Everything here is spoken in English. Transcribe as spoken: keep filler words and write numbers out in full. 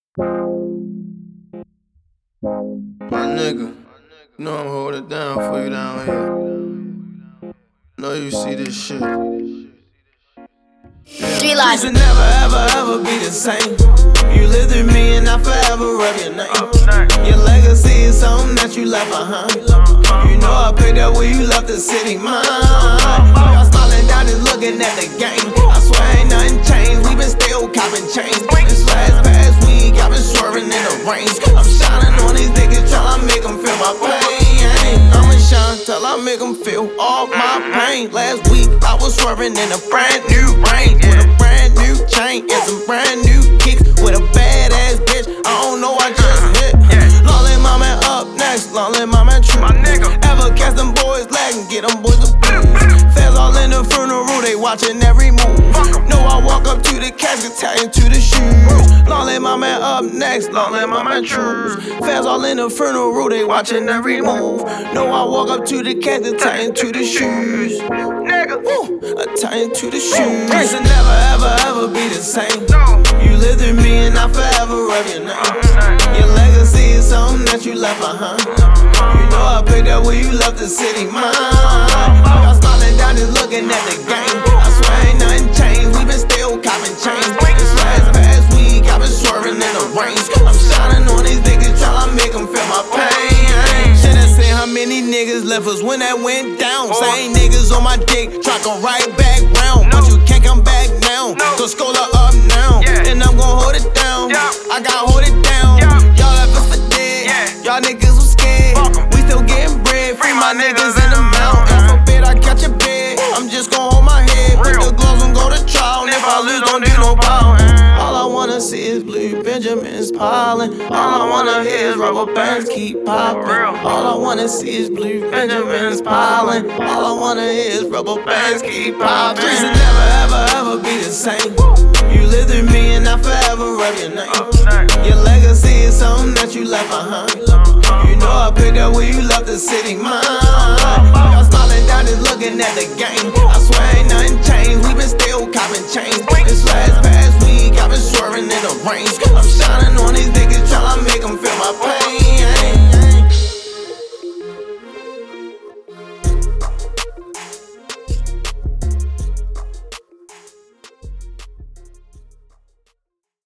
My nigga, you know I'm holding it down for you down here. Know you see this shit. Three lives. Should never ever ever be the same. You live through me and I forever rep your name. Your legacy is something that you left behind. You know I picked up where you left the city mine. Y'all smiling down just looking at the game. I swear ain't nothing changed. We been still copping chains. This last past week I been swerving in the range. I'm shining on these niggas till I make them feel my pain. I'ma shine till I make them feel all my pain. Last week I was swerving in a brand new range with a brand new chain and some brand new kicks with a badass bitch. I don't know, I just hit. Lolly mama up next, Lolly mama true. Ever catch them boys lagging, get them boys the blues. Feds all in the funeral, they watching every move. Know I walk up to the casket, tie into the shoes. Lolly mama up next, Lolly mama true. Feds all in the funeral, they watching every move. Know I walk up to the casket, tie into the shoes. Nigga, woo, I tie into the shoes. Things will never ever ever be the same. You live through me and I forever rep your name. Your legacy is something that you left behind. You know I picked up where you left the city mine. Y'all smiling down just looking at the game. I swear ain't nothing changed. We been still copping chains. This last past week I been swerving in the range. I'm shining on these niggas till I make them feel my pain. Should've seen how many niggas left us when that went down. Same niggas on my dick, try come right back round. But you can't come back now, so Scholar up now. And I'm gon' hold it down, I got hold it down. Y'all left us for dead, y'all niggas was scared. We still getting bread, free my niggas in the mountain. Forbid I catch a bed, I'm just gon' hold my head. Put the gloves and go to trial, and if I lose don't do no power. All I wanna see is blue Benjamins piling. All I wanna hear is rubber bands keep popping. All I wanna see is blue Benjamins piling. All I wanna hear is rubber bands keep popping. Things will never ever ever be the same. You live through me and I forever rep your name. Your legacy is something that you left behind. You know I picked up where you left the city mine.